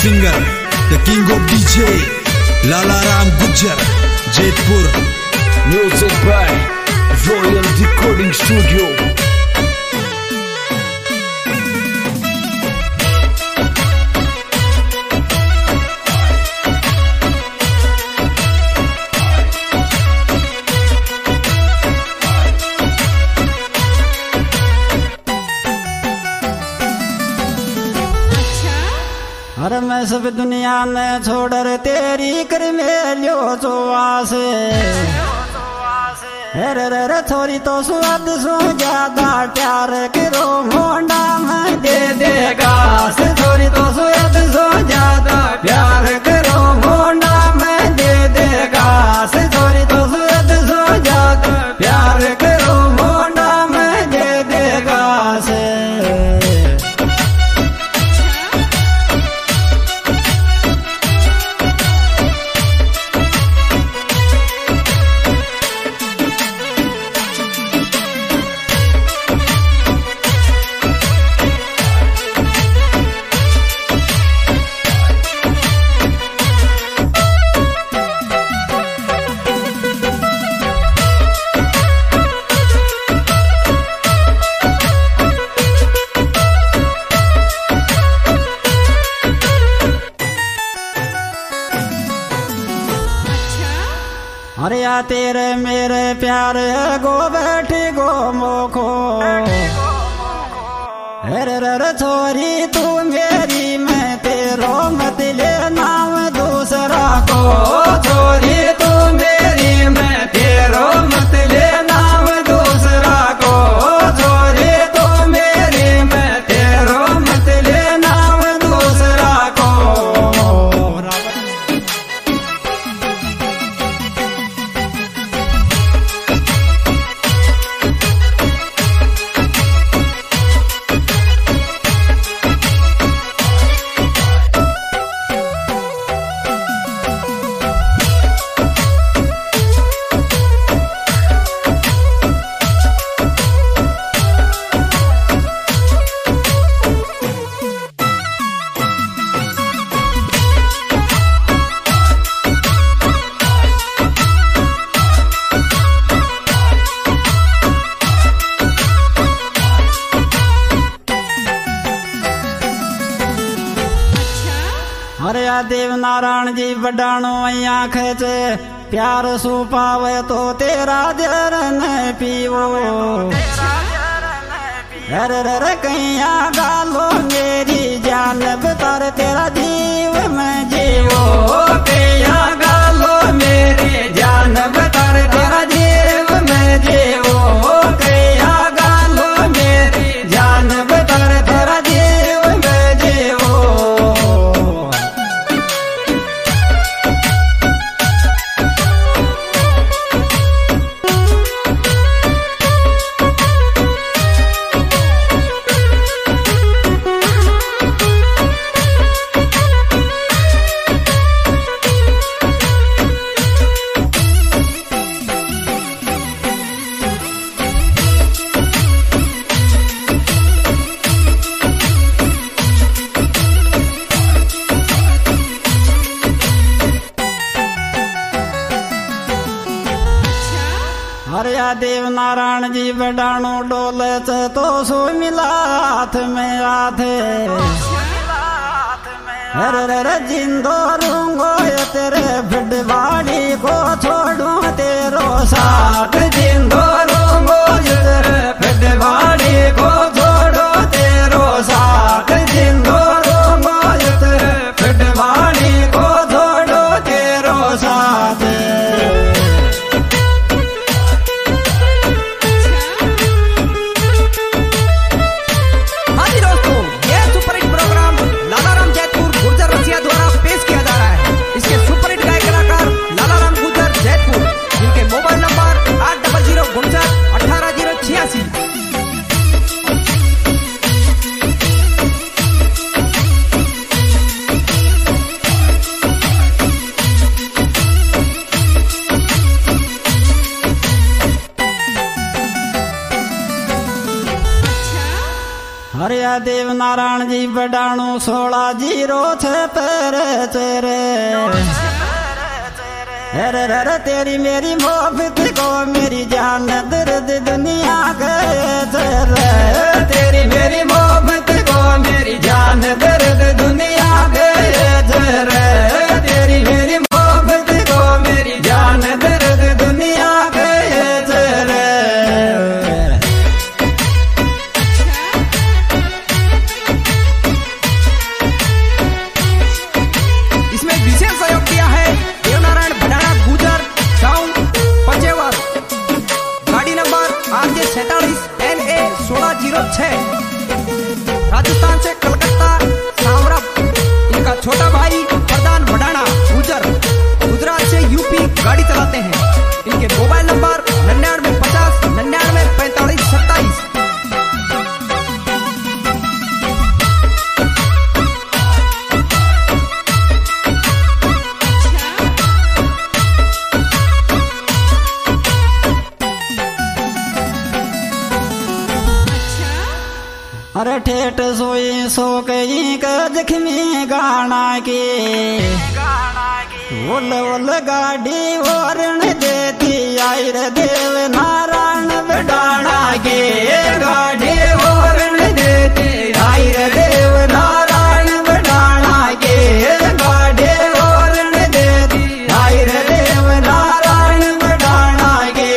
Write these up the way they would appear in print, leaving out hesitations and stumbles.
singer, the king of DJ, Lalaram Gujjar, Jaipur. Music by Royal Recording Studio. अरे मैं सब दुनिया में छोड़ तेरी कर मेलियो चुआस रे थोड़ी तो स्वाद सो ज्यादा प्यार करो मोंडा में दे देगा थोड़ी तो स्वाद सो ज्यादा प्यार करो मोंडा में दे देगा थोड़ी तो स्वाद सो ज्यादा प्यार करो मोंडा में दे देगा से अरे या तेरे मेरे प्यार गो बैठी गो मोखो रे छोरी तू मेरी मैं तेरो मत ले नाम दूसरा को छोरी तू मेरी मैं तेरो मत ले नाम दूसरा को छोरी तू मेरी मैं तेरो मत ले नाम दूसरा को। अरे या देव नारायण जी बडाणो आँख चे प्यार सु पावे तो तेरा जरन पीवो अरे कैया गालो मेरी जान बतर तेरा जीव में जीवो कैया गालो मेरी जान बतर तेरा जीव में जीवो कैया गालो मेरी जान बतर तेरा जीव में जीवो। अरे या देव नारायण जी बडाणो डोले च तो सो मिला हाथ में आथे अरे जिंदो रूंगो तेरे फिडवाड़ी को छोड़ू तेरो साथ जिंदो रूंगो तेरे फिडवाड़ी को छोड़ो तेरो साथ जिंदो रूंगो तेरे फिडवाड़ी को छोड़ो तेरो साथ। Mobile number 800 18 086। अरे या देव नारायण जी बडाणु 1606 पर चेरे अरे रे तेरी मेरी मोहब्बत को मेरी जान दर्द दुनिया गए रे तेरी मेरी मोहब्बत को मेरी जान दर्द दुनिया गए रे तेरी मेरी मोहब्बत को मेरी जान दर्द दुनिया गए रे। इसमें विशेष सहयोग किया है देवनारायण भडाणा गुजर टाउन पंचेवर, गाड़ी नंबर RJ47 NA 1606, राजस्थान से कलकत्ता सावरप। इनका छोटा भाई प्रधान भडाणा गुजर गुजरात से यूपी गाड़ी चलाते हैं। इनके मोबाइल नंबर 9950 99 45 27। अरे ठेठ सोई सो कई जख्मी गाना के उल उल गाड़ी वरण देती आई रे देव नारायण बडाणा के गाड़ी वरण देती आई रे देव नारायण बडाणा के गाड़ी वरण देती आई रे देव नारायण बडाणा के।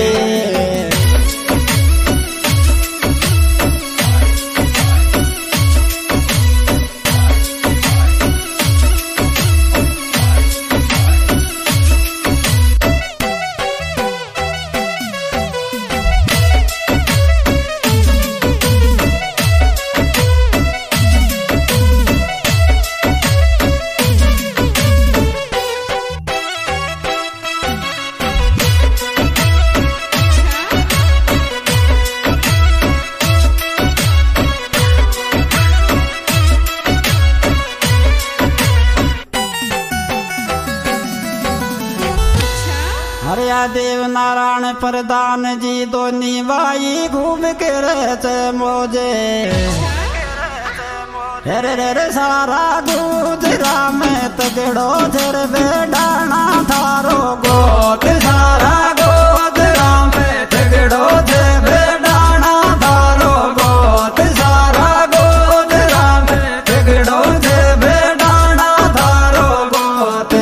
अरे या देव नारायण प्रधान जी दोनी भाई घूम के रहते मोजे अरे रे सारा गुजरा में तगड़ो झर बेडाना थारो गोत सारा गोजरा में तगड़ो झर बेडाना थारो गोत सारा गोजरा में तगड़ो झर बेडाना थारो गोत।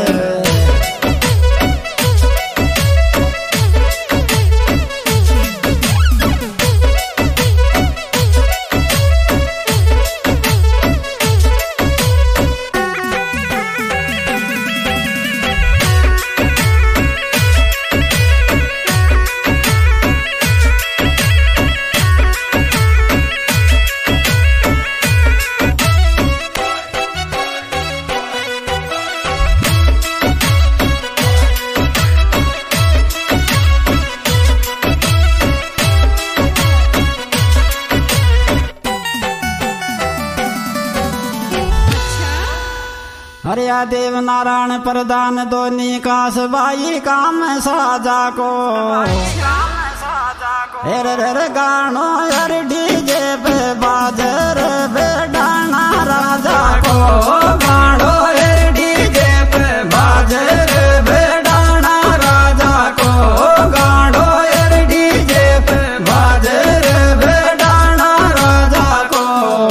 अरे या देव नारायण प्रधान दोनी कास बाई काम साजा को रे गानो यार डीजे पे बाजर बेडाना राजा को गानो यार डीजे पे बाजर बेडाना राजा को गानो यार डीजे पे बाजर बेडाना राजा को।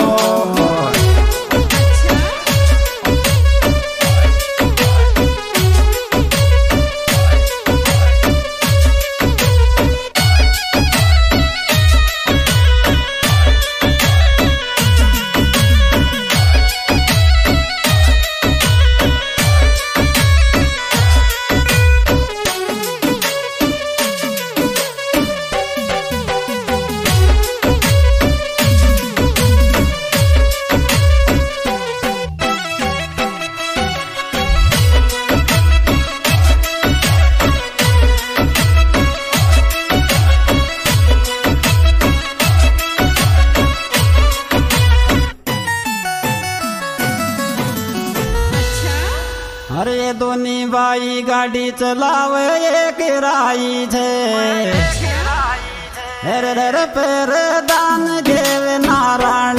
अरे दोनी बाई गाड़ी चलावे एक राई छे पर दान देव नारायण